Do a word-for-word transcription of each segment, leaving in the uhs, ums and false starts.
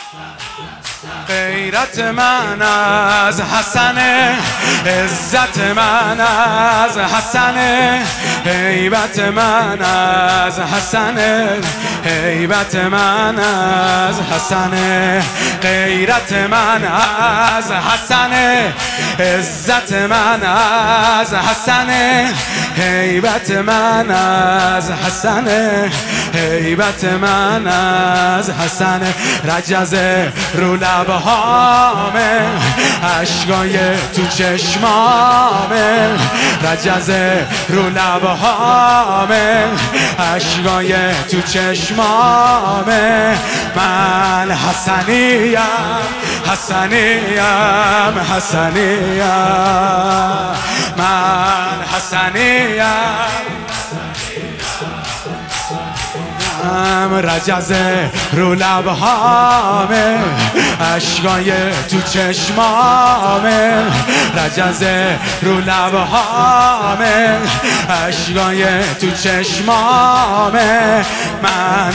غیرت من از حسنه، عزت من از حسنه، هیبت من از حسنه، هیبت من از حسنه، غیرت من از حسنه، عزت من از حسنه، هیبت من از حسنه، هیبت من از حسنه. رجزه رو لبهامه، اشکای تو چشمامه، رجزه رو لبهامه، اشکای تو چشمامه. من حسنیم حسنیم حسنیم، من حسنیم رجزه رو لبهامه، اشکای تو چشمامه، رجزه رو لبهامه، اشکای تو چشمامه. من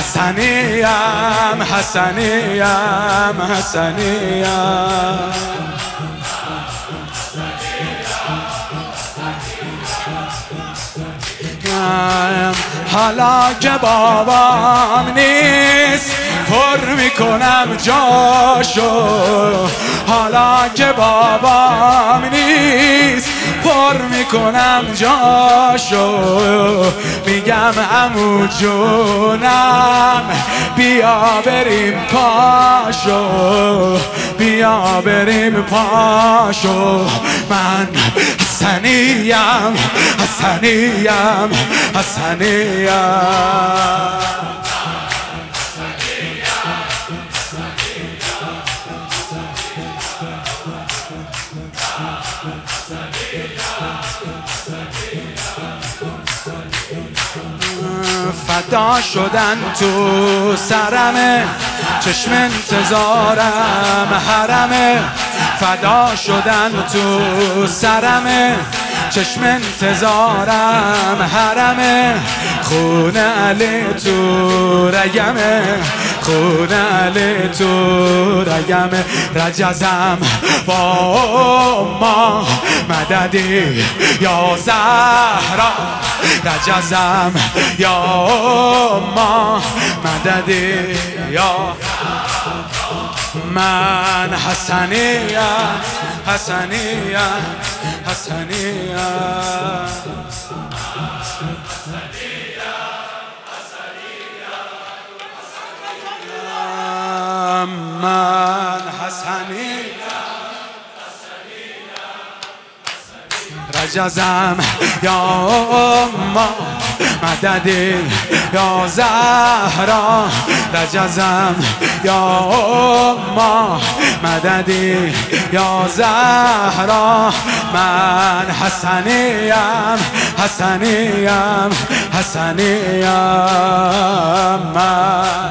حسنیم حسنیم حسنیم. حالا که بابام نیست پر میکنم جاشو، حالا که بابام نیست پر میکنم جاشو. میگم عمو جونم بیا بریم پاشو، بیا بریم پاشو. من حسنیم حسنیم حسنیم. فدا شدن تو سرمه، چشم انتظارم حرمه. فدا شدن تو سرمه، چشم انتظارم حرمه. خون علی تو رگمه، خون علی تو رگمه. رجزم با ما مددی یا زهرا، رجزم یا ما مددی یا. من حسنیم حسنیم حسنیم. من حسنیم رجزم یا ما مددی یا زهرا، رجزم یا ما مددی یا زهرا. من حسنیم حسنیم حسنیم. من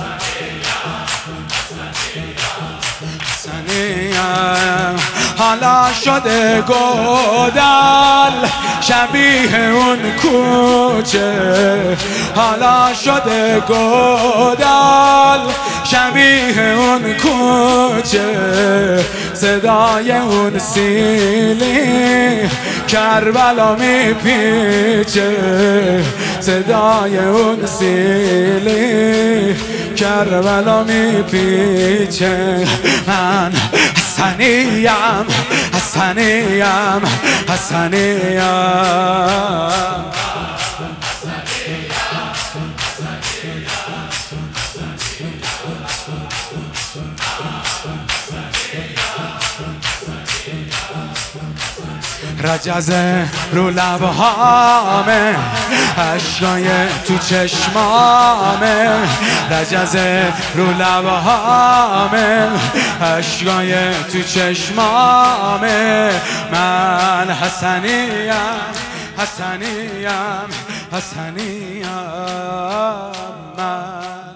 حسنیم. حالا شده گودال شبیه اون کوچه، حالا شده گودال شبیه اون کوچه. صدای اون سیلی کربلا میپیچه، صدای اون سیلی کربلا میپیچه. من حسنیم حسنیم حسنیم. رجزه رو لبهامه، اشکای تو چشمامه، رجزه رو لبهامه، اشکای تو چشمامه. من حسنیم حسنیم حسنیم. من